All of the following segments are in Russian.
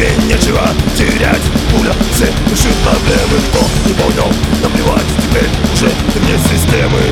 тебе нечего терять. Пуля цель решит проблемы. Кто не понял, наплевать, теперь уже ты вне системы.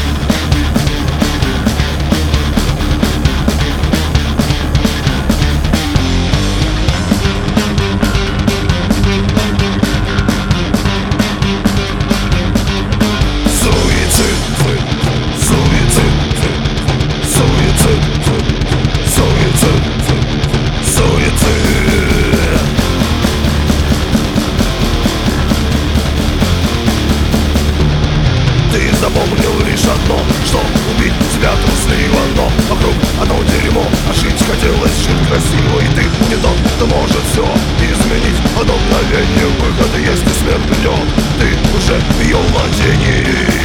Запомнил лишь одно, что убить себя трусливо, но вокруг одно дерьмо, а жить хотелось, жить красиво. И ты не тот, кто может все изменить. Одно мгновение выхода есть, и смерть придет, ты уже в ее владении.